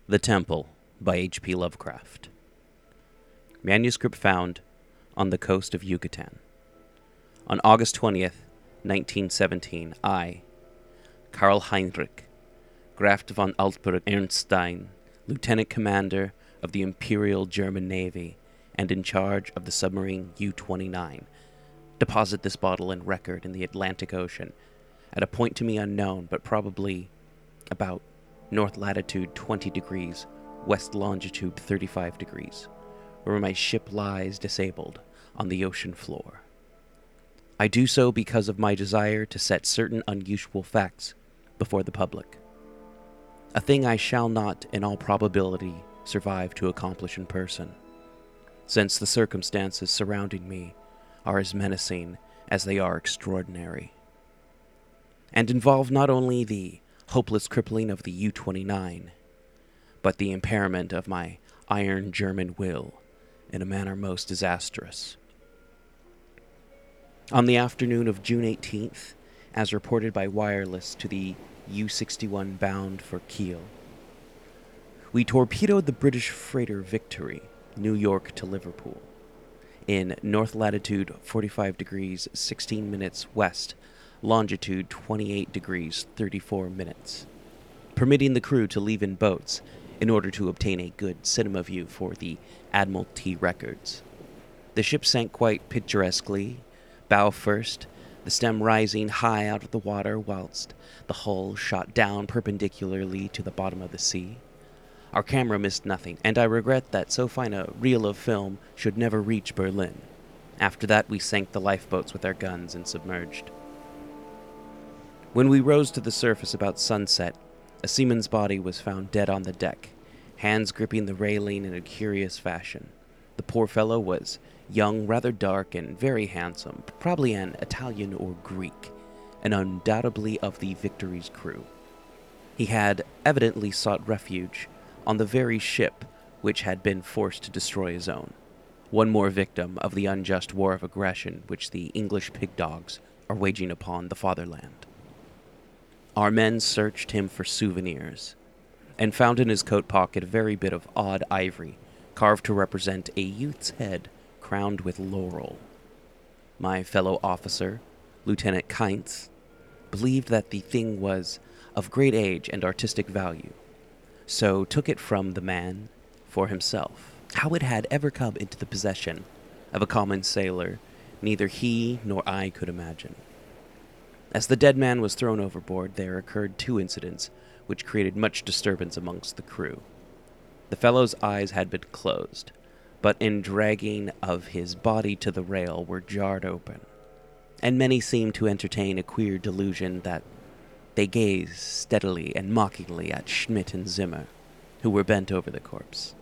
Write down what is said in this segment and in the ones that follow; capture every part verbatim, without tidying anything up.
The Temple by H P Lovecraft. Manuscript found on the coast of Yucatan. On August twentieth, nineteen seventeen, I, Karl Heinrich, Graf von Altburg-Ernstein, Lieutenant Commander of the Imperial German Navy and in charge of the submarine U twenty-nine, deposit this bottle and record in the Atlantic Ocean at a point to me unknown, but probably about north latitude twenty degrees, west longitude thirty-five degrees, where my ship lies disabled on the ocean floor. I do so because of my desire to set certain unusual facts before the public, a thing I shall not, in all probability, survive to accomplish in person, since the circumstances surrounding me are as menacing as they are extraordinary, and involve not only the hopeless crippling of the U twenty-nine, but the impairment of my iron German will in a manner most disastrous. On the afternoon of June eighteenth, as reported by wireless to the U sixty-one bound for Kiel, we torpedoed the British freighter Victory, New York to Liverpool, in north latitude forty-five degrees sixteen minutes west, longitude twenty-eight degrees thirty-four minutes, permitting the crew to leave in boats in order to obtain a good cinema view for the Admiralty records. The ship sank quite picturesquely, bow first, the stem rising high out of the water whilst the hull shot down perpendicularly to the bottom of the sea. Our camera missed nothing, and I regret that so fine a reel of film should never reach Berlin. After that, we sank the lifeboats with our guns and submerged. When we rose to the surface about sunset, a seaman's body was found dead on the deck, hands gripping the railing in a curious fashion. The poor fellow was young, rather dark, and very handsome, probably an Italian or Greek, and undoubtedly of the Victory's crew. He had evidently sought refuge on the very ship which had been forced to destroy his own, one more victim of the unjust war of aggression which the English pig dogs are waging upon the fatherland. Our men searched him for souvenirs, and found in his coat pocket a very bit of odd ivory, carved to represent a youth's head crowned with laurel. My fellow officer, Lieutenant Kainz, believed that the thing was of great age and artistic value, so took it from the man for himself. How it had ever come into the possession of a common sailor, neither he nor I could imagine. As the dead man was thrown overboard, there occurred two incidents which created much disturbance amongst the crew. The fellow's eyes had been closed, but in dragging of his body to the rail were jarred open, and many seemed to entertain a queer delusion that they gazed steadily and mockingly at Schmidt and Zimmer, who were bent over the corpse.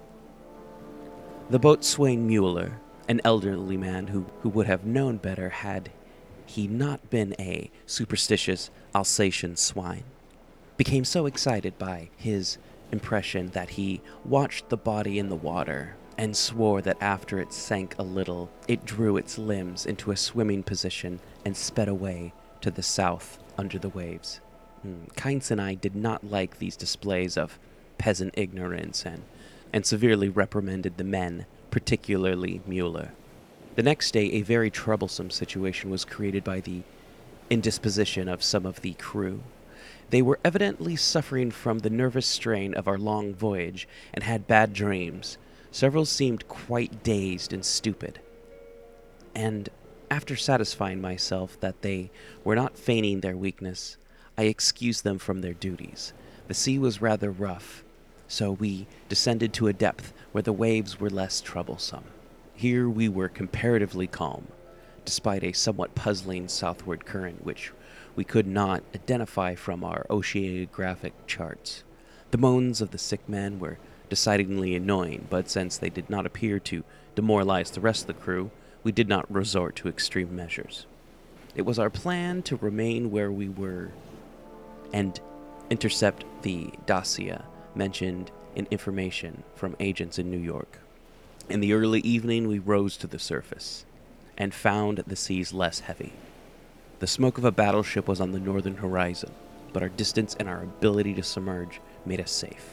The boatswain Mueller, an elderly man who, who would have known better had he not been a superstitious Alsatian swine, became so excited by his impression that he watched the body in the water and swore that after it sank a little, it drew its limbs into a swimming position and sped away to the south under the waves. Kainz and I did not like these displays of peasant ignorance and, and severely reprimanded the men, particularly Mueller. The next day, a very troublesome situation was created by the indisposition of some of the crew. They were evidently suffering from the nervous strain of our long voyage and had bad dreams. Several seemed quite dazed and stupid. And after satisfying myself that they were not feigning their weakness, I excused them from their duties. The sea was rather rough, so we descended to a depth where the waves were less troublesome. Here we were comparatively calm, despite a somewhat puzzling southward current which we could not identify from our oceanographic charts. The moans of the sick men were decidedly annoying, but since they did not appear to demoralize the rest of the crew, we did not resort to extreme measures. It was our plan to remain where we were and intercept the Dacia mentioned in information from agents in New York. In the early evening, we rose to the surface and found the seas less heavy. The smoke of a battleship was on the northern horizon, but our distance and our ability to submerge made us safe.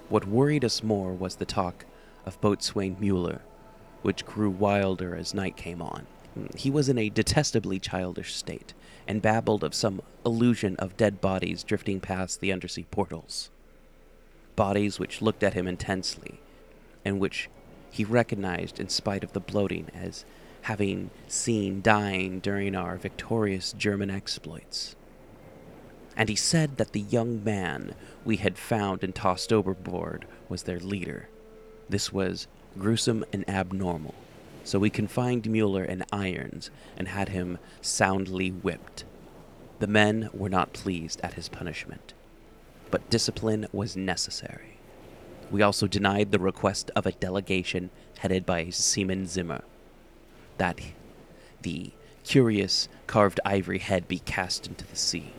What worried us more was the talk of Boatswain Mueller, which grew wilder as night came on. He was in a detestably childish state, and babbled of some illusion of dead bodies drifting past the undersea portals. Bodies which looked at him intensely, and which he recognized in spite of the bloating as having seen dying during our victorious German exploits. And he said that the young man we had found and tossed overboard was their leader. This was gruesome and abnormal, so we confined Mueller in irons and had him soundly whipped. The men were not pleased at his punishment, but discipline was necessary. We also denied the request of a delegation headed by Seaman Zimmer, that the curious carved ivory head be cast into the sea.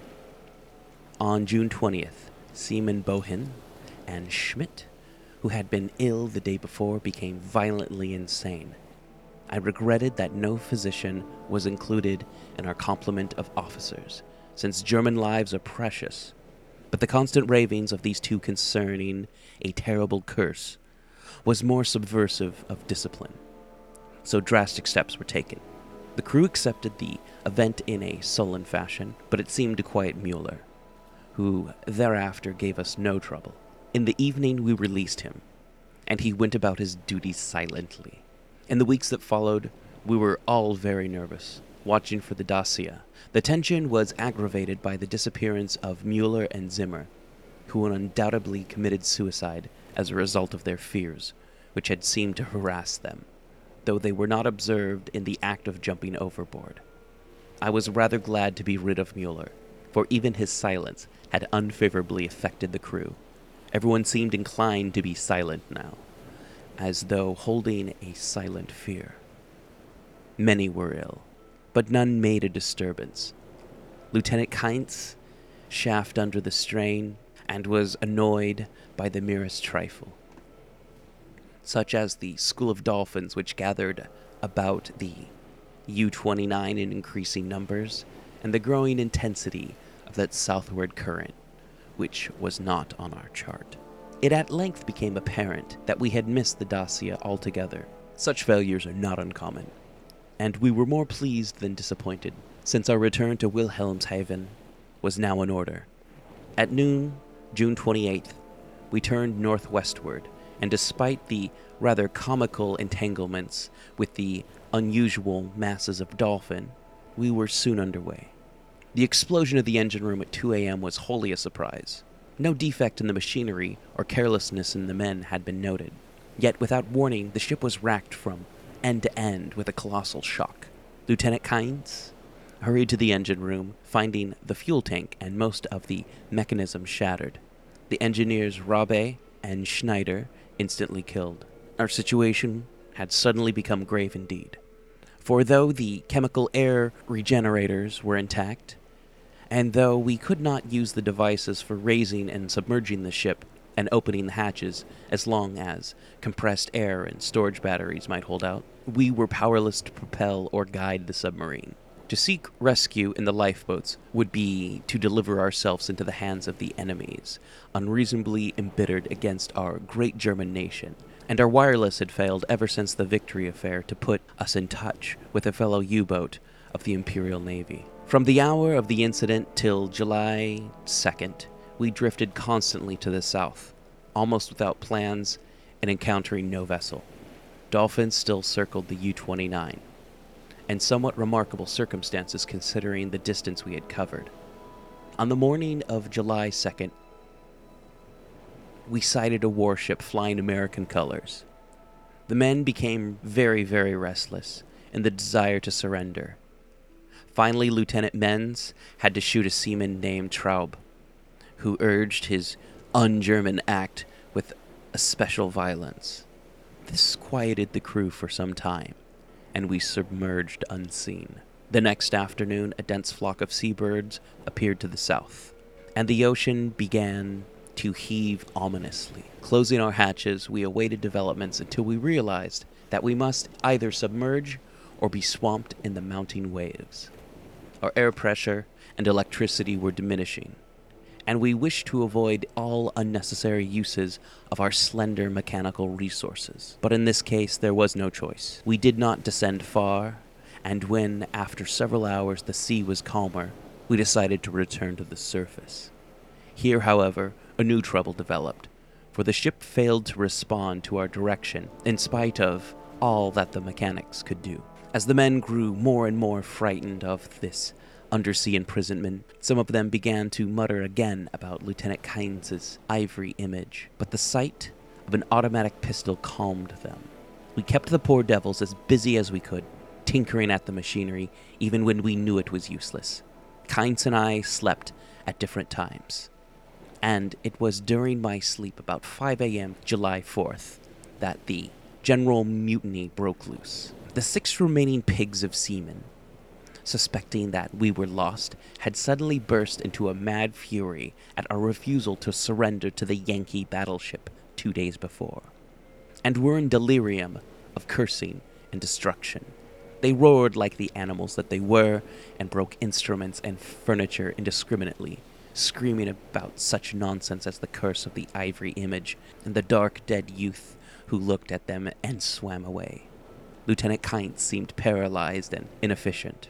On June twentieth, Seaman Bohin and Schmidt, who had been ill the day before, became violently insane. I regretted that no physician was included in our complement of officers, since German lives are precious, but the constant ravings of these two concerning a terrible curse was more subversive of discipline, so drastic steps were taken. The crew accepted the event in a sullen fashion, but it seemed to quiet Mueller, who thereafter gave us no trouble. In the evening we released him, and he went about his duties silently. In the weeks that followed, we were all very nervous, watching for the Dacia. The tension was aggravated by the disappearance of Mueller and Zimmer, who undoubtedly committed suicide as a result of their fears, which had seemed to harass them, though they were not observed in the act of jumping overboard. I was rather glad to be rid of Mueller, for even his silence had unfavorably affected the crew. Everyone seemed inclined to be silent now, as though holding a silent fear. Many were ill, but none made a disturbance. Lieutenant Kainz chafed under the strain and was annoyed by the merest trifle, such as the school of dolphins which gathered about the U twenty-nine in increasing numbers, and the growing intensity of that southward current, which was not on our chart. It at length became apparent that we had missed the Dacia altogether. Such failures are not uncommon, and we were more pleased than disappointed, since our return to Wilhelmshaven was now in order. At noon, June twenty-eighth, we turned northwestward, and despite the rather comical entanglements with the unusual masses of dolphin, we were soon underway. The explosion of the engine room at two a.m. was wholly a surprise. No defect in the machinery or carelessness in the men had been noted. Yet, without warning, the ship was racked from end to end with a colossal shock. Lieutenant Kainz hurried to the engine room, finding the fuel tank and most of the mechanism shattered. The engineers Rabe and Schneider instantly killed. Our situation had suddenly become grave indeed. For though the chemical air regenerators were intact, and though we could not use the devices for raising and submerging the ship and opening the hatches as long as compressed air and storage batteries might hold out, we were powerless to propel or guide the submarine. To seek rescue in the lifeboats would be to deliver ourselves into the hands of the enemies, unreasonably embittered against our great German nation, and our wireless had failed ever since the Victory affair to put us in touch with a fellow U-boat of the Imperial Navy. From the hour of the incident till July second, we drifted constantly to the south, almost without plans and encountering no vessel. Dolphins still circled the U twenty-nine, and somewhat remarkable circumstances considering the distance we had covered. On the morning of July second, we sighted a warship flying American colors. The men became very, very restless in the desire to surrender. Finally, Lieutenant Menz had to shoot a seaman named Traub, who urged his un-German act with especial violence. This quieted the crew for some time, and we submerged unseen. The next afternoon, a dense flock of seabirds appeared to the south, and the ocean began to heave ominously. Closing our hatches, we awaited developments until we realized that we must either submerge or be swamped in the mounting waves. Our air pressure and electricity were diminishing, and we wished to avoid all unnecessary uses of our slender mechanical resources. But in this case, there was no choice. We did not descend far, and when, after several hours, the sea was calmer, we decided to return to the surface. Here, however, a new trouble developed, for the ship failed to respond to our direction in spite of all that the mechanics could do. As the men grew more and more frightened of this undersea imprisonment, some of them began to mutter again about Lieutenant Kynes' ivory image, but the sight of an automatic pistol calmed them. We kept the poor devils as busy as we could, tinkering at the machinery, even when we knew it was useless. Kynes and I slept at different times, and it was during my sleep about five a.m. July fourth that the general mutiny broke loose. The six remaining pigs of seamen, suspecting that we were lost, had suddenly burst into a mad fury at our refusal to surrender to the Yankee battleship two days before, and were in delirium of cursing and destruction. They roared like the animals that they were, and broke instruments and furniture indiscriminately, screaming about such nonsense as the curse of the ivory image and the dark dead youth who looked at them and swam away. Lieutenant Kynes seemed paralyzed and inefficient,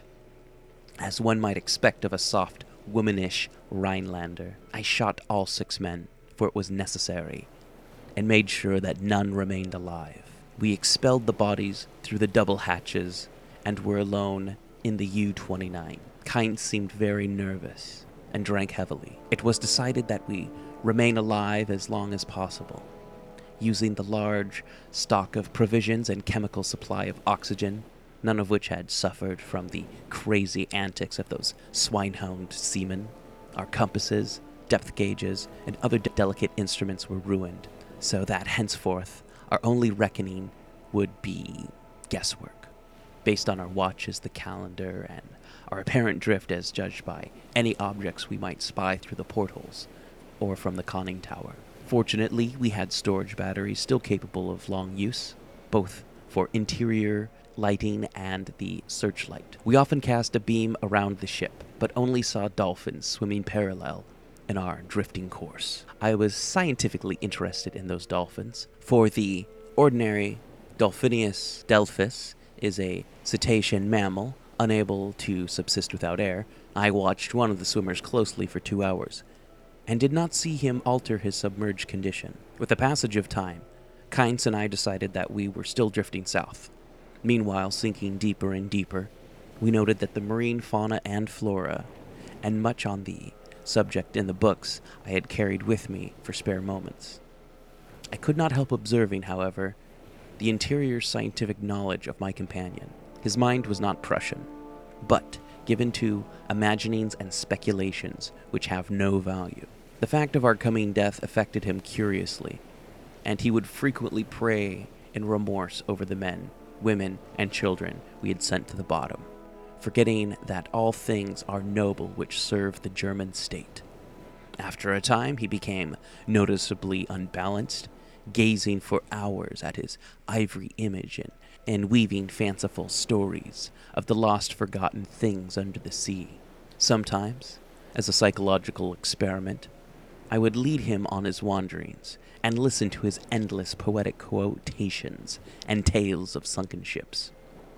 as one might expect of a soft, womanish Rhinelander. I shot all six men, for it was necessary, and made sure that none remained alive. We expelled the bodies through the double hatches and were alone in the U twenty-nine. Kynes seemed very nervous and drank heavily. It was decided that we remain alive as long as possible, using the large stock of provisions and chemical supply of oxygen, none of which had suffered from the crazy antics of those swine-hound seamen. Our compasses, depth gauges, and other de- delicate instruments were ruined, so that henceforth our only reckoning would be guesswork, based on our watches, the calendar, and our apparent drift as judged by any objects we might spy through the portholes or from the conning tower. Fortunately, we had storage batteries still capable of long use, both for interior lighting and the searchlight. We often cast a beam around the ship, but only saw dolphins swimming parallel in our drifting course. I was scientifically interested in those dolphins, for the ordinary Dolphinius delphis is a cetacean mammal unable to subsist without air. I watched one of the swimmers closely for two hours, and did not see him alter his submerged condition. With the passage of time, Kynes and I decided that we were still drifting south. Meanwhile, sinking deeper and deeper, we noted that the marine fauna and flora, and much on the subject in the books I had carried with me for spare moments. I could not help observing, however, the interior scientific knowledge of my companion. His mind was not Prussian, but given to imaginings and speculations which have no value. The fact of our coming death affected him curiously, and he would frequently pray in remorse over the men, women, and children we had sent to the bottom, forgetting that all things are noble which serve the German state. After a time, he became noticeably unbalanced, gazing for hours at his ivory image and, and weaving fanciful stories of the lost forgotten things under the sea. Sometimes, as a psychological experiment, I would lead him on his wanderings and listen to his endless poetic quotations and tales of sunken ships.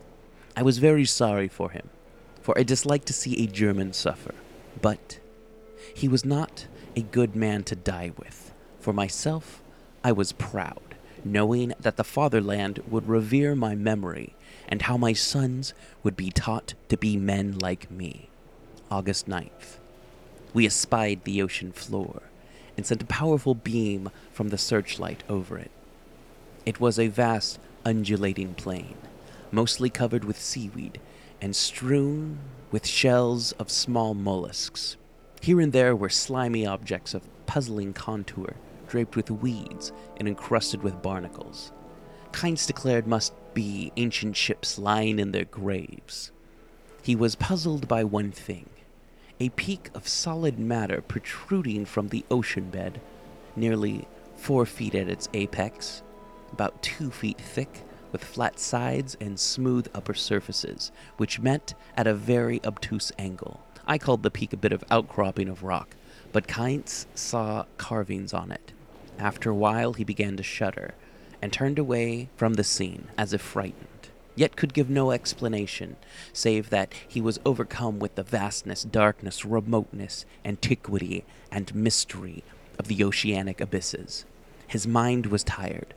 I was very sorry for him, for I disliked to see a German suffer, but he was not a good man to die with. For myself, I was proud, knowing that the fatherland would revere my memory and how my sons would be taught to be men like me. August ninth. We espied the ocean floor and sent a powerful beam from the searchlight over it. It was a vast, undulating plain, mostly covered with seaweed and strewn with shells of small mollusks. Here and there were slimy objects of puzzling contour, draped with weeds and encrusted with barnacles. Kynes declared must be ancient ships lying in their graves. He was puzzled by one thing: a peak of solid matter protruding from the ocean bed, nearly four feet at its apex, about two feet thick, with flat sides and smooth upper surfaces, which met at a very obtuse angle. I called the peak a bit of outcropping of rock, but Kynes saw carvings on it. After a while, he began to shudder and turned away from the scene as if frightened, yet could give no explanation, save that he was overcome with the vastness, darkness, remoteness, antiquity, and mystery of the oceanic abysses. His mind was tired,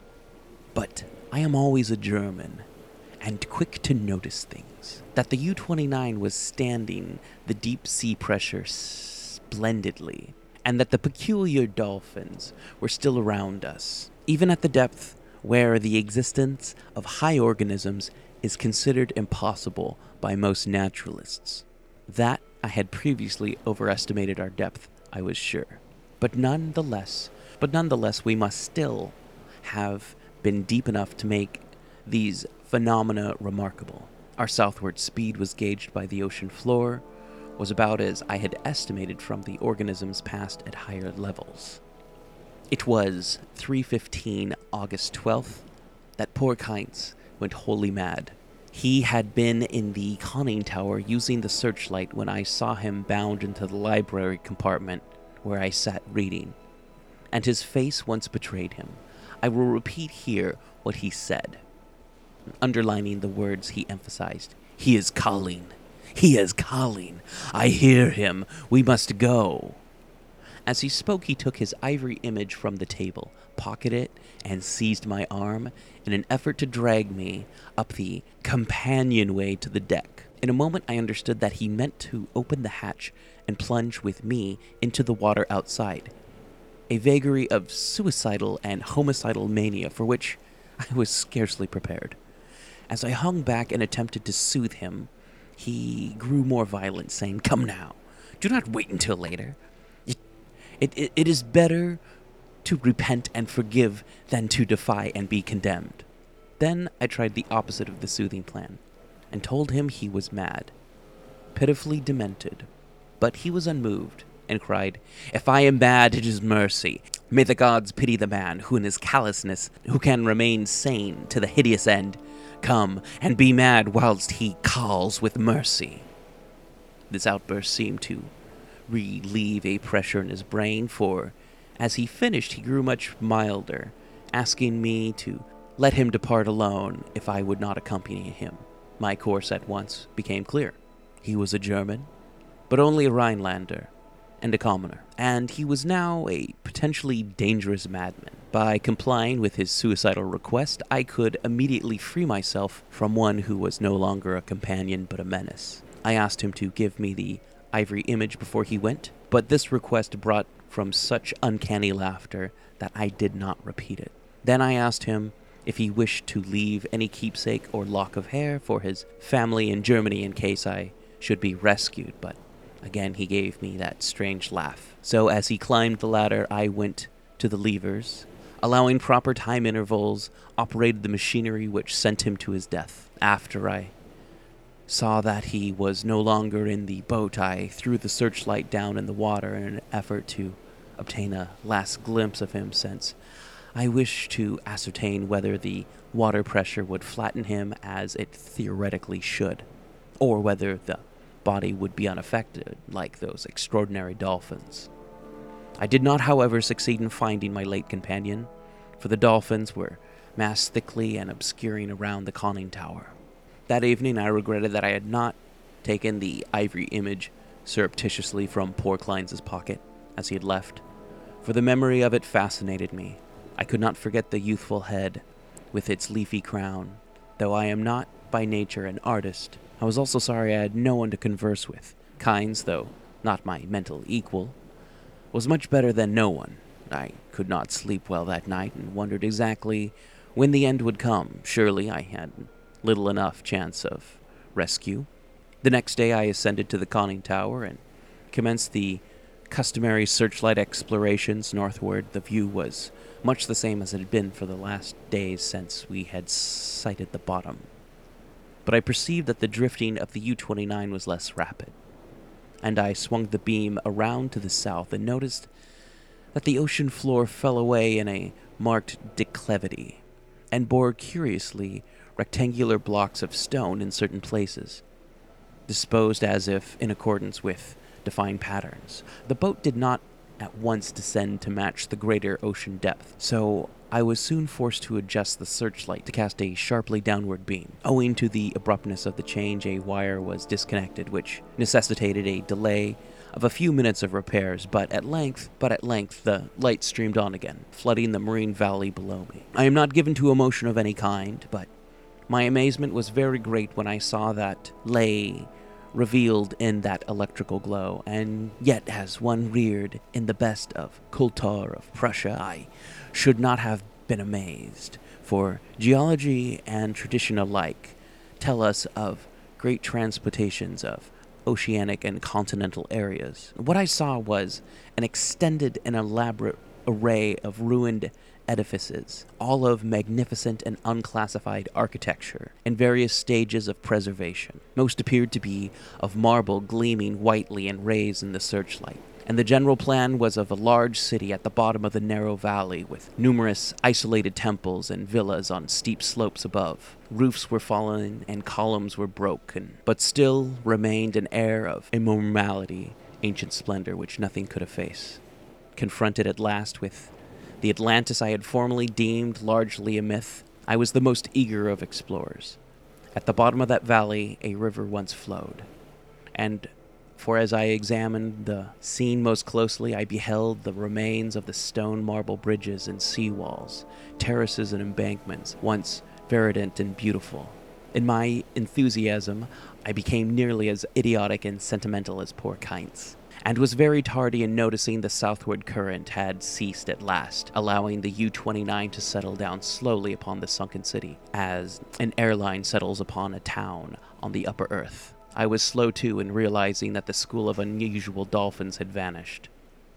but I am always a German, and quick to notice things. That the U twenty-nine was standing the deep sea pressure splendidly, and that the peculiar dolphins were still around us, even at the depth where the existence of high organisms is considered impossible by most naturalists. That I had previously overestimated our depth, I was sure. But nonetheless, but nonetheless, we must still have been deep enough to make these phenomena remarkable. Our southward speed was gauged by the ocean floor, was about as I had estimated from the organisms passed at higher levels. It was three fifteen, August twelfth, that poor Kynes went wholly mad. He had been in the conning tower using the searchlight when I saw him bound into the library compartment where I sat reading, and his face once betrayed him. I will repeat here what he said, underlining the words he emphasized. "He is calling. He is calling. I hear him. We must go." As he spoke, he took his ivory image from the table, pocketed it, and seized my arm in an effort to drag me up the companionway to the deck. In a moment, I understood that he meant to open the hatch and plunge with me into the water outside, a vagary of suicidal and homicidal mania for which I was scarcely prepared. As I hung back and attempted to soothe him, he grew more violent, saying, "Come now, do not wait until later. It, it, it, it is better to repent and forgive than to defy and be condemned." Then I tried the opposite of the soothing plan, and told him he was mad, pitifully demented. But he was unmoved, and cried, "If I am mad, it is mercy. May the gods pity the man who in his callousness, who can remain sane to the hideous end, come and be mad whilst he calls with mercy." This outburst seemed to relieve a pressure in his brain, for as he finished he grew much milder, asking me to let him depart alone if I would not accompany him. My course at once became clear. He was a German, but only a Rhinelander and a commoner, and he was now a potentially dangerous madman. By complying with his suicidal request, I could immediately free myself from one who was no longer a companion but a menace. I asked him to give me the ivory image before he went, but this request brought from such uncanny laughter that I did not repeat it. Then I asked him if he wished to leave any keepsake or lock of hair for his family in Germany in case I should be rescued, but again he gave me that strange laugh. So as he climbed the ladder, I went to the levers, allowing proper time intervals, operated the machinery which sent him to his death. After I saw that he was no longer in the boat, I threw the searchlight down in the water in an effort to obtain a last glimpse of him, since I wished to ascertain whether the water pressure would flatten him as it theoretically should, or whether the body would be unaffected like those extraordinary dolphins. I did not, however, succeed in finding my late companion, for the dolphins were massed thickly and obscuring around the conning tower. That evening I regretted that I had not taken the ivory image surreptitiously from poor Kynes' pocket as he had left, for the memory of it fascinated me. I could not forget the youthful head with its leafy crown. Though I am not by nature an artist, I was also sorry I had no one to converse with. Kynes, though not my mental equal, was much better than no one. I could not sleep well that night and wondered exactly when the end would come. Surely I had little enough chance of rescue. The next day I ascended to the conning tower and commenced the customary searchlight explorations northward. The view was much the same as it had been for the last days since we had sighted the bottom. But I perceived that the drifting of the U twenty-nine was less rapid, and I swung the beam around to the south and noticed that the ocean floor fell away in a marked declivity, and bore curiously rectangular blocks of stone in certain places, disposed as if in accordance with defined patterns. The boat did not at once descend to match the greater ocean depth, so I was soon forced to adjust the searchlight to cast a sharply downward beam. Owing to the abruptness of the change, a wire was disconnected, which necessitated a delay of a few minutes of repairs, but at length, but at length, the light streamed on again, flooding the marine valley below me. I am not given to emotion of any kind, but my amazement was very great when I saw that lay revealed in that electrical glow, and yet as one reared in the best of culture of Prussia, I should not have been amazed, for geology and tradition alike tell us of great transportations of oceanic and continental areas. What I saw was an extended and elaborate array of ruined edifices, all of magnificent and unclassified architecture, in various stages of preservation. Most appeared to be of marble gleaming whitely and raised in the searchlight. And the general plan was of a large city at the bottom of the narrow valley, with numerous isolated temples and villas on steep slopes above. Roofs were fallen and columns were broken, but still remained an air of immortality, ancient splendor which nothing could efface. Confronted at last with the Atlantis I had formerly deemed largely a myth, I was the most eager of explorers. At the bottom of that valley, a river once flowed, and for as I examined the scene most closely, I beheld the remains of the stone marble bridges and sea-walls, terraces and embankments, once verdant and beautiful. In my enthusiasm, I became nearly as idiotic and sentimental as poor Keintz, and was very tardy in noticing the southward current had ceased at last, allowing the U twenty-nine to settle down slowly upon the sunken city, as an airline settles upon a town on the upper earth. I was slow, too, in realizing that the school of unusual dolphins had vanished.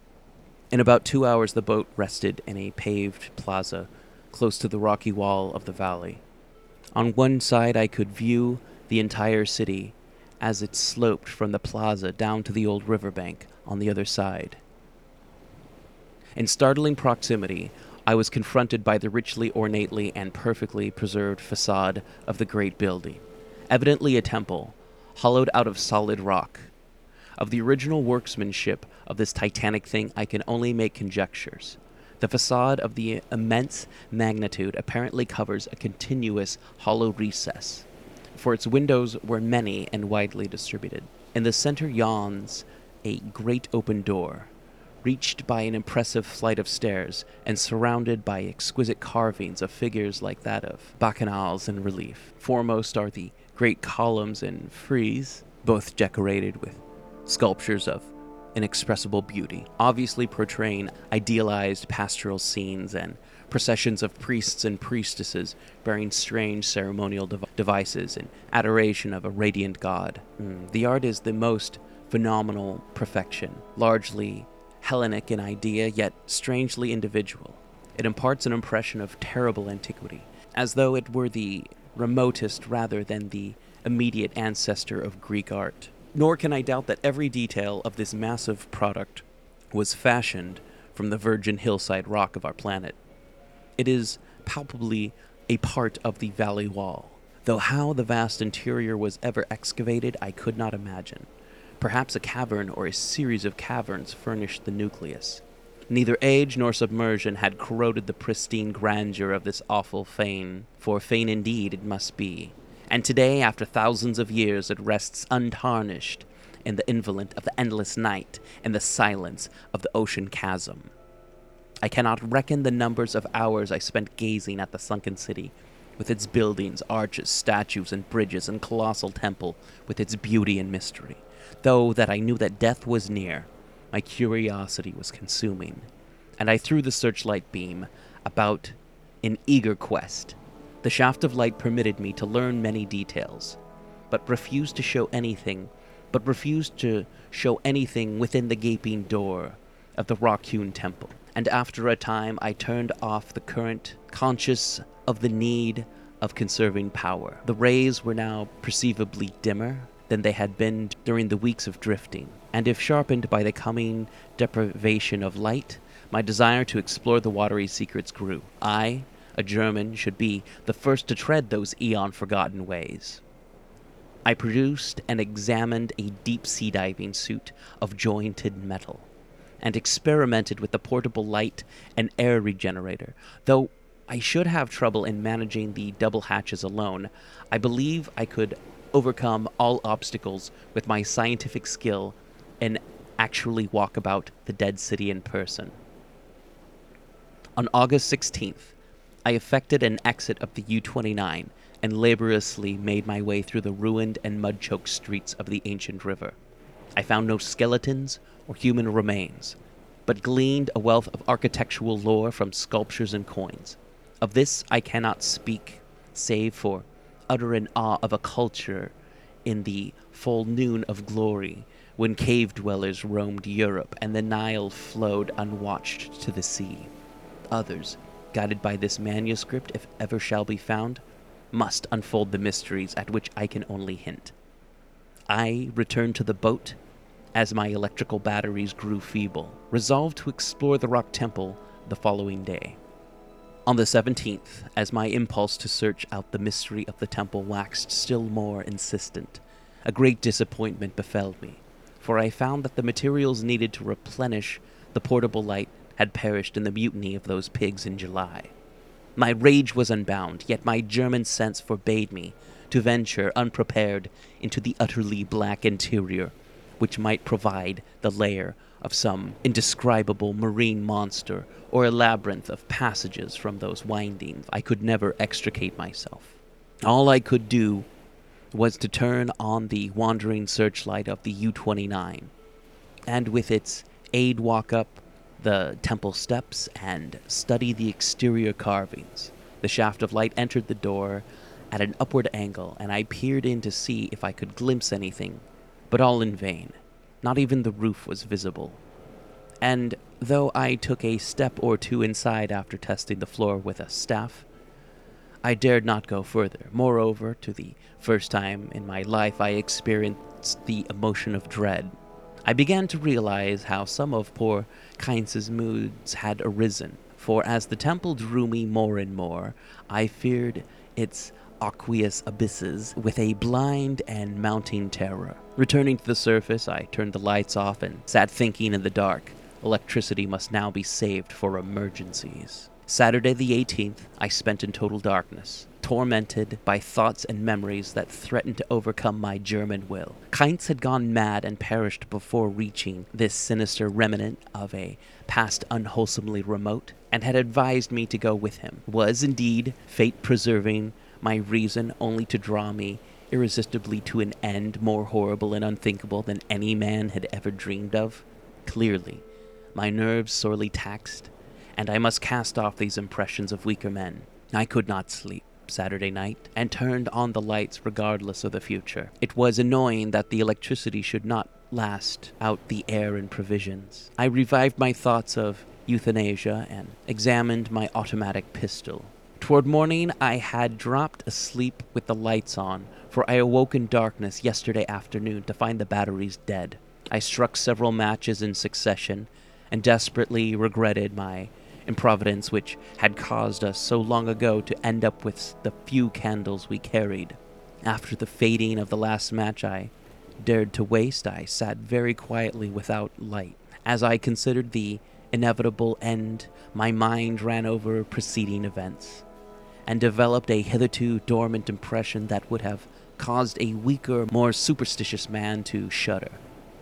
In about two hours, the boat rested in a paved plaza close to the rocky wall of the valley. On one side, I could view the entire city as it sloped from the plaza down to the old riverbank on the other side. In startling proximity, I was confronted by the richly, ornately, and perfectly preserved facade of the great building, evidently a temple, hollowed out of solid rock. Of the original workmanship of this titanic thing, I can only make conjectures. The facade of the immense magnitude apparently covers a continuous hollow recess, for its windows were many and widely distributed. In the center yawns a great open door, reached by an impressive flight of stairs, and surrounded by exquisite carvings of figures like that of bacchanals in relief. Foremost are the great columns and frieze, both decorated with sculptures of inexpressible beauty, obviously portraying idealized pastoral scenes and processions of priests and priestesses bearing strange ceremonial dev- devices in adoration of a radiant god. Mm. The art is the most phenomenal perfection, largely Hellenic in idea, yet strangely individual. It imparts an impression of terrible antiquity, as though it were the remotest rather than the immediate ancestor of Greek art. Nor can I doubt that every detail of this massive product was fashioned from the virgin hillside rock of our planet. It is palpably a part of the valley wall, though how the vast interior was ever excavated I could not imagine. Perhaps a cavern or a series of caverns furnished the nucleus. Neither age nor submersion had corroded the pristine grandeur of this awful fane, for fane indeed it must be. And today, after thousands of years, it rests untarnished in the involent of the endless night and the silence of the ocean chasm. I cannot reckon the numbers of hours I spent gazing at the sunken city, with its buildings, arches, statues, and bridges, and colossal temple, with its beauty and mystery. Though that I knew that death was near, my curiosity was consuming, and I threw the searchlight beam about in eager quest. The shaft of light permitted me to learn many details, but refused to show anything, but refused to show anything within the gaping door of the rock-hewn temple. And after a time I turned off the current, conscious of the need of conserving power. The rays were now perceivably dimmer than they had been during the weeks of drifting, and if sharpened by the coming deprivation of light, my desire to explore the watery secrets grew. I, a German, should be the first to tread those eon-forgotten ways. I produced and examined a deep-sea diving suit of jointed metal, and experimented with the portable light and air regenerator. Though I should have trouble in managing the double hatches alone, I believe I could overcome all obstacles with my scientific skill and actually walk about the dead city in person. On August sixteenth, I effected an exit of the U twenty-nine and laboriously made my way through the ruined and mud-choked streets of the ancient river. I found no skeletons or human remains, but gleaned a wealth of architectural lore from sculptures and coins. Of this I cannot speak, save for utter in awe of a culture in the full noon of glory, when cave-dwellers roamed Europe and the Nile flowed unwatched to the sea. Others, guided by this manuscript, if ever shall be found, must unfold the mysteries at which I can only hint. I returned to the boat as my electrical batteries grew feeble, resolved to explore the rock temple the following day. On the seventeenth, as my impulse to search out the mystery of the temple waxed still more insistent, a great disappointment befell me, for I found that the materials needed to replenish the portable light had perished in the mutiny of those pigs in July. My rage was unbound, yet my German sense forbade me to venture unprepared into the utterly black interior, which might provide the lair of some indescribable marine monster or a labyrinth of passages from those windings I could never extricate myself. All I could do was to turn on the wandering searchlight of the U twenty-nine, and with its aid walk up the temple steps and study the exterior carvings. The shaft of light entered the door at an upward angle, and I peered in to see if I could glimpse anything, but all in vain. Not even the roof was visible. And though I took a step or two inside after testing the floor with a staff, I dared not go further. Moreover, to the first time in my life, I experienced the emotion of dread. I began to realize how some of poor Kainz's moods had arisen, for as the temple drew me more and more, I feared its aqueous abysses with a blind and mounting terror. Returning to the surface, I turned the lights off and sat thinking in the dark. Electricity must now be saved for emergencies. Saturday the eighteenth, I spent in total darkness, tormented by thoughts and memories that threatened to overcome my German will. Kainz had gone mad and perished before reaching this sinister remnant of a past unwholesomely remote, and had advised me to go with him. Was indeed fate preserving my reason only to draw me irresistibly to an end more horrible and unthinkable than any man had ever dreamed of? Clearly, my nerves sorely taxed, and I must cast off these impressions of weaker men. I could not sleep Saturday night, and turned on the lights regardless of the future. It was annoying that the electricity should not last out the air and provisions. I revived my thoughts of euthanasia and examined my automatic pistol. Toward morning, I had dropped asleep with the lights on, for I awoke in darkness yesterday afternoon to find the batteries dead. I struck several matches in succession, and desperately regretted my improvidence which had caused us so long ago to end up with the few candles we carried. After the fading of the last match I dared to waste, I sat very quietly without light. As I considered the inevitable end, my mind ran over preceding events, and developed a hitherto dormant impression that would have caused a weaker, more superstitious man to shudder.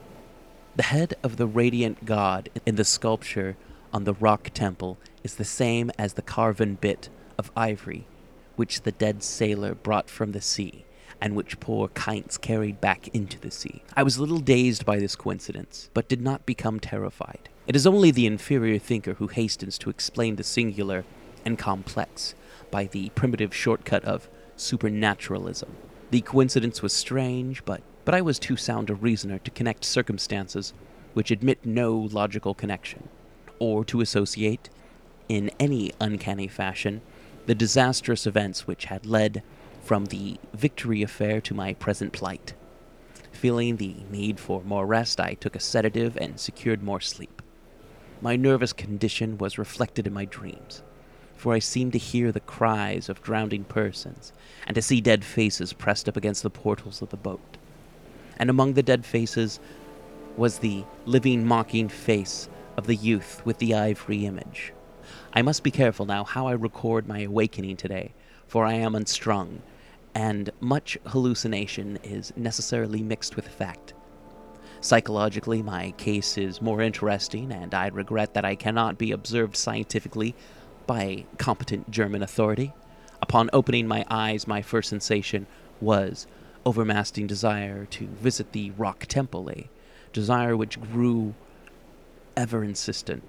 The head of the radiant god in the sculpture on the rock temple is the same as the carven bit of ivory which the dead sailor brought from the sea, and which poor Kainz carried back into the sea. I was a little dazed by this coincidence, but did not become terrified. It is only the inferior thinker who hastens to explain the singular and complex by the primitive shortcut of supernaturalism. The coincidence was strange, but, but I was too sound a reasoner to connect circumstances which admit no logical connection, or to associate, in any uncanny fashion, the disastrous events which had led from the Victory affair to my present plight. Feeling the need for more rest, I took a sedative and secured more sleep. My nervous condition was reflected in my dreams. for I seemed to hear the cries of drowning persons, and to see dead faces pressed up against the portals of the boat. And among the dead faces was the living, mocking face of the youth with the ivory image. I must be careful now how I record my awakening today, for I am unstrung, and much hallucination is necessarily mixed with fact. Psychologically, my case is more interesting, and I regret that I cannot be observed scientifically by competent German authority. Upon opening my eyes, my first sensation was overmastering desire to visit the rock temple, a desire which grew ever insistent,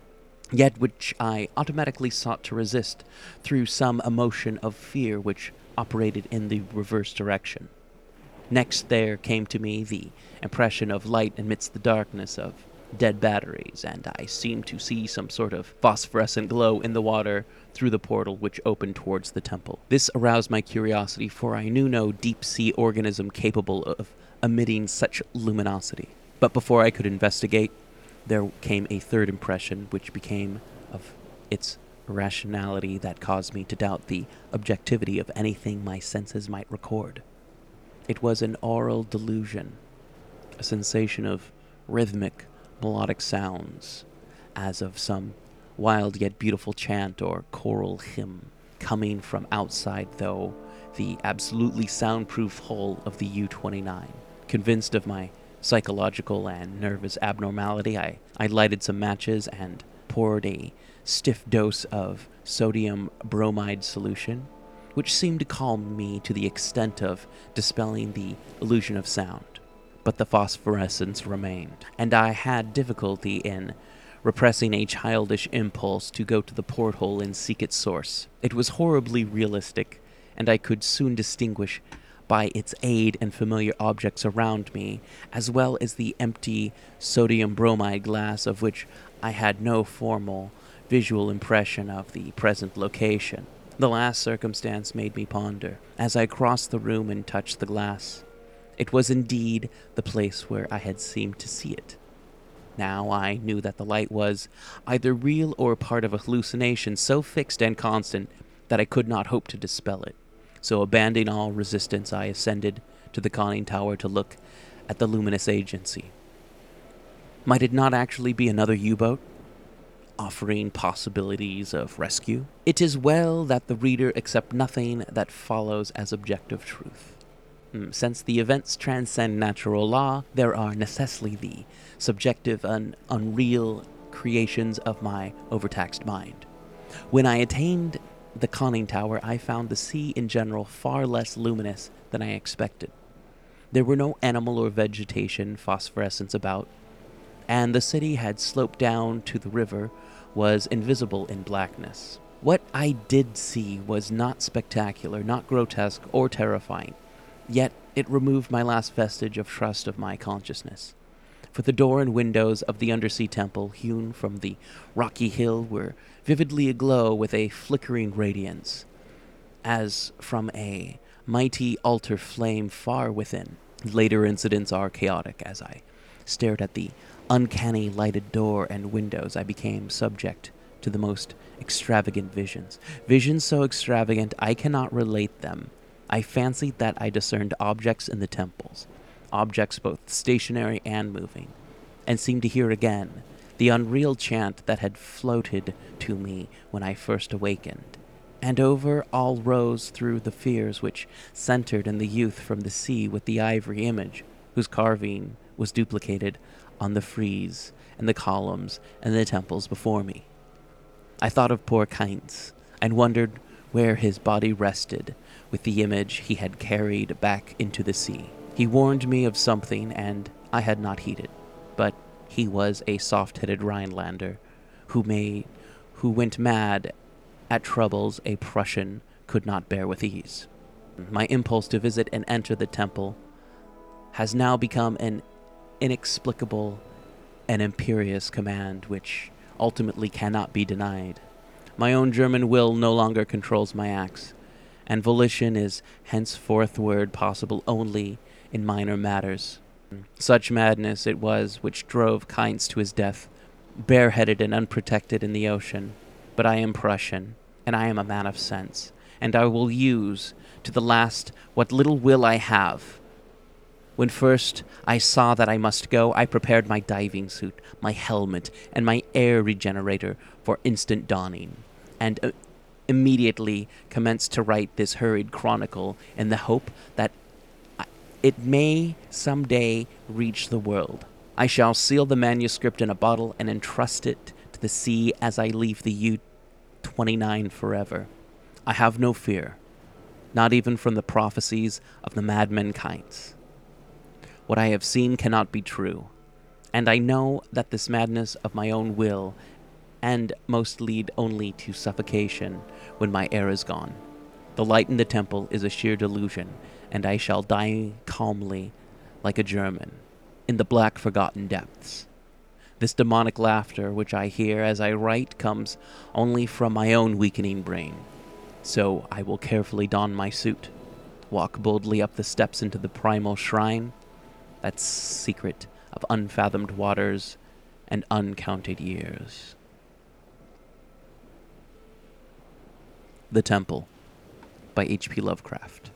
yet which I automatically sought to resist through some emotion of fear which operated in the reverse direction. Next there came to me the impression of light amidst the darkness of dead batteries, and I seemed to see some sort of phosphorescent glow in the water through the portal which opened towards the temple. This aroused my curiosity, for I knew no deep-sea organism capable of emitting such luminosity. But before I could investigate, there came a third impression, which became of its irrationality that caused me to doubt the objectivity of anything my senses might record. It was an aural delusion, a sensation of rhythmic, melodic sounds, as of some wild yet beautiful chant or choral hymn, coming from outside, though, the absolutely soundproof hull of the U twenty-nine. Convinced of my psychological and nervous abnormality, I, I lighted some matches and poured a stiff dose of sodium bromide solution, which seemed to calm me to the extent of dispelling the illusion of sound. But the phosphorescence remained, and I had difficulty in repressing a childish impulse to go to the porthole and seek its source. It was horribly realistic, and I could soon distinguish by its aid and familiar objects around me, as well as the empty sodium bromide glass of which I had no formal visual impression of the present location. The last circumstance made me ponder, as I crossed the room and touched the glass. It was indeed the place where I had seemed to see it. Now I knew that the light was either real or part of a hallucination so fixed and constant that I could not hope to dispel it. So abandoning all resistance, I ascended to the conning tower to look at the luminous agency. Might it not actually be another U-boat, offering possibilities of rescue? It is well that the reader accept nothing that follows as objective truth. Since the events transcend natural law, there are necessarily the subjective and unreal creations of my overtaxed mind. When I attained the conning tower, I found the sea in general far less luminous than I expected. There were no animal or vegetation phosphorescence about, and the city had sloped down to the river, was invisible in blackness. What I did see was not spectacular, not grotesque or terrifying, yet it removed my last vestige of trust of my consciousness. For the door and windows of the undersea temple, hewn from the rocky hill, were vividly aglow with a flickering radiance, as from a mighty altar flame far within. Later incidents are chaotic. As I stared at the uncanny lighted door and windows, I became subject to the most extravagant visions. Visions so extravagant I cannot relate them. I fancied that I discerned objects in the temples, objects both stationary and moving, and seemed to hear again the unreal chant that had floated to me when I first awakened. And over all rose through the fears which centered in the youth from the sea with the ivory image, whose carving was duplicated on the frieze and the columns and the temples before me. I thought of poor Kainz, and wondered where his body rested with the image he had carried back into the sea. He warned me of something, and I had not heeded, but he was a soft-headed Rhinelander who made, who went mad at troubles a Prussian could not bear with ease. My impulse to visit and enter the temple has now become an inexplicable and imperious command which ultimately cannot be denied. My own German will no longer controls my acts, and volition is henceforthward possible only in minor matters. Such madness it was which drove Kainz to his death, bareheaded and unprotected in the ocean. But I am Prussian, and I am a man of sense, and I will use to the last what little will I have. When first I saw that I must go, I prepared my diving suit, my helmet, and my air regenerator for instant donning, and uh, immediately commenced to write this hurried chronicle in the hope that it may someday reach the world. I shall seal the manuscript in a bottle and entrust it to the sea as I leave the U twenty-nine forever. I have no fear, not even from the prophecies of the madmen kinds. What I have seen cannot be true, and I know that this madness of my own will and most lead only to suffocation when my air is gone. The light in the temple is a sheer delusion, and I shall die calmly like a German in the black forgotten depths. This demonic laughter which I hear as I write comes only from my own weakening brain. So I will carefully don my suit, walk boldly up the steps into the primal shrine, that secret of unfathomed waters and uncounted years. The Temple by H P Lovecraft.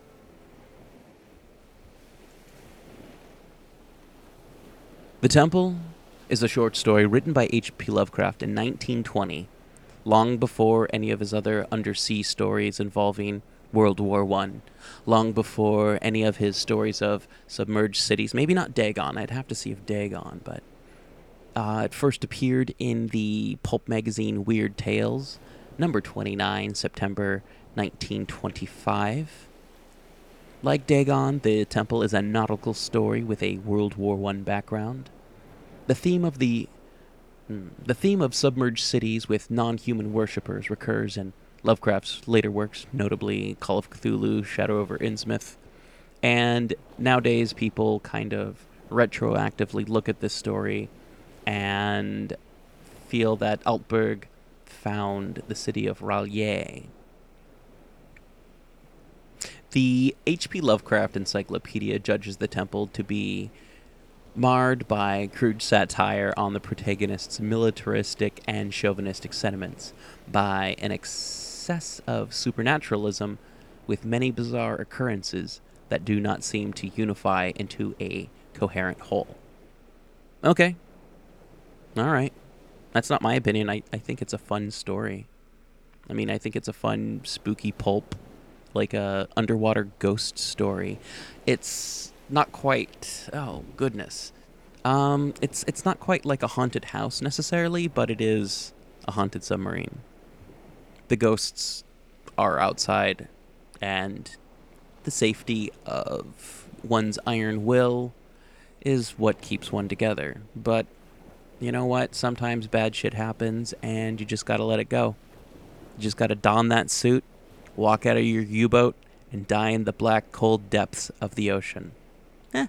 The Temple is a short story written by H P Lovecraft in nineteen twenty, long before any of his other undersea stories involving World War One, long before any of his stories of submerged cities. Maybe not Dagon. I'd have to see if Dagon, but uh, it first appeared in the pulp magazine Weird Tales, number twenty-nine, September nineteen twenty-five. Like Dagon, The Temple is a nautical story with a World War One background. The theme of the the theme of submerged cities with non-human worshippers recurs in Lovecraft's later works, notably Call of Cthulhu, Shadow over Innsmouth, and nowadays people kind of retroactively look at this story and feel that Altberg found the city of R'lyeh. The H P Lovecraft Encyclopedia judges the temple to be marred by crude satire on the protagonist's militaristic and chauvinistic sentiments, by an excess of supernaturalism with many bizarre occurrences that do not seem to unify into a coherent whole. Okay. All right. That's not my opinion. I, I think it's a fun story. I mean, I think it's a fun, spooky pulp, like a underwater ghost story. It's not quite... Oh, goodness. Um, it's it's not quite like a haunted house necessarily, but it is a haunted submarine. The ghosts are outside, and the safety of one's iron will is what keeps one together. But you know what? Sometimes bad shit happens, and you just gotta let it go. You just gotta don that suit, walk out of your U-boat, and die in the black, cold depths of the ocean. Eh.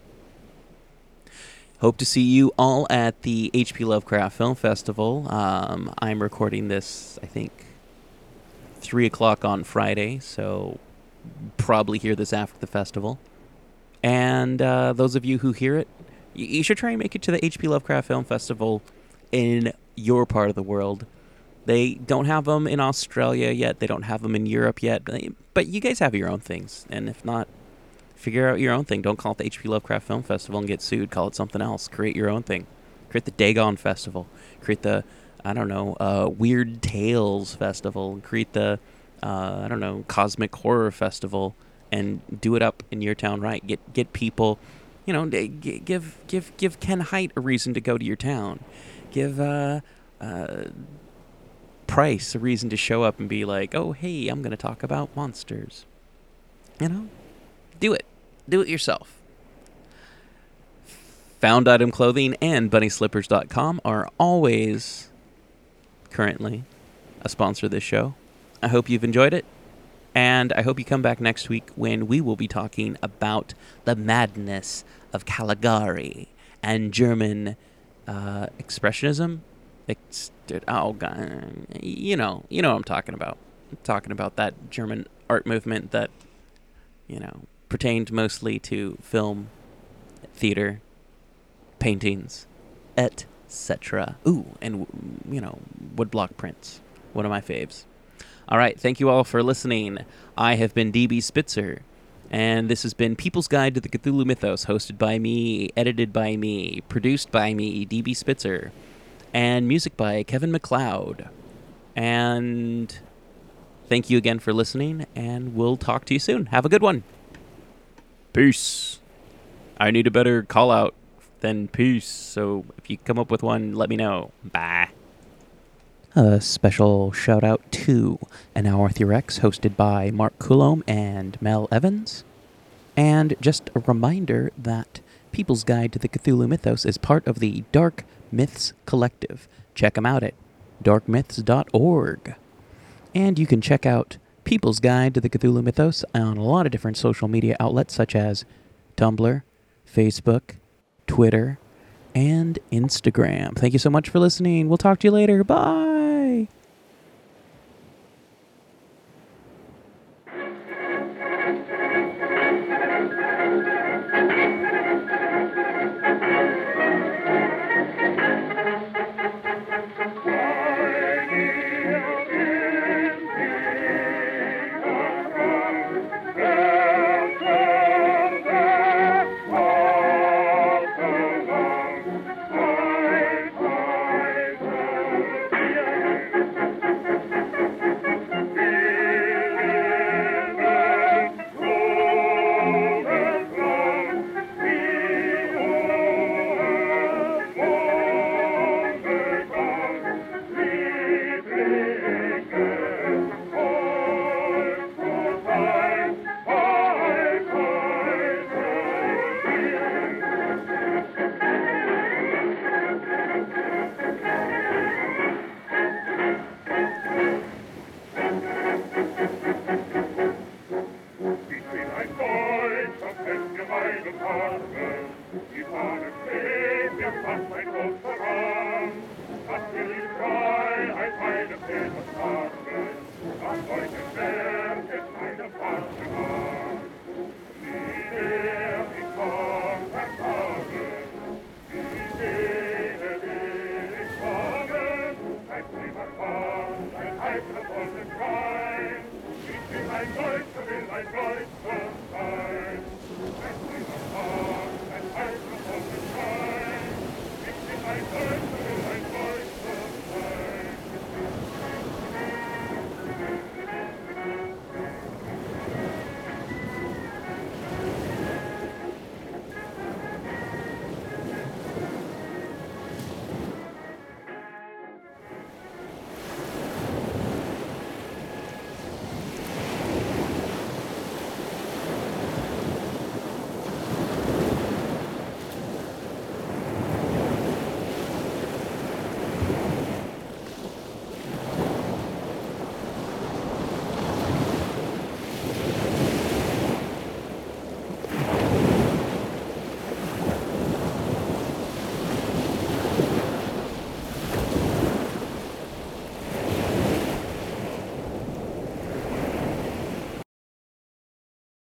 Hope to see you all at the H P Lovecraft Film Festival. Um, I'm recording this, I think, three o'clock on Friday, so probably hear this after the festival. And uh, those of you who hear it, you, you should try and make it to the H P Lovecraft Film Festival in your part of the world. They don't have them in Australia yet. They don't have them in Europe yet. But you guys have your own things. And if not, figure out your own thing. Don't call it the H P Lovecraft Film Festival and get sued. Call it something else. Create your own thing. Create the Dagon Festival. Create the, I don't know, uh, Weird Tales Festival. Create the, uh, I don't know, Cosmic Horror Festival. And do it up in your town right. Get get people, you know, give give give Ken Hite a reason to go to your town. Give, uh... uh Price a reason to show up and be like, oh, hey, I'm going to talk about monsters. You know? Do it. Do it yourself. Found Item Clothing and bunny slippers dot com are always currently a sponsor of this show. I hope you've enjoyed it. And I hope you come back next week when we will be talking about the madness of Caligari and German uh, expressionism. It's, oh, God, you know, you know what I'm talking about. I'm talking about that German art movement that, you know, pertained mostly to film, theater, paintings, et cetera. Ooh, and, you know, woodblock prints. One of my faves. All right, thank you all for listening. I have been D B Spitzer, and this has been People's Guide to the Cthulhu Mythos, hosted by me, edited by me, produced by me, D B Spitzer, and music by Kevin MacLeod. And thank you again for listening, and we'll talk to you soon. Have a good one. Peace. I need a better call out than peace, so if you come up with one, let me know. Bye. A special shout out to An Hour with Your Ex, hosted by Mark Coulombe and Mel Evans. And just a reminder that People's Guide to the Cthulhu Mythos is part of the Dark Myths Collective. Check them out at dark myths dot org. And you can check out People's Guide to the Cthulhu Mythos on a lot of different social media outlets such as Tumblr, Facebook, Twitter, and Instagram. Thank you so much for listening. We'll talk to you later. Bye! Heute Berg ist meine Farbe.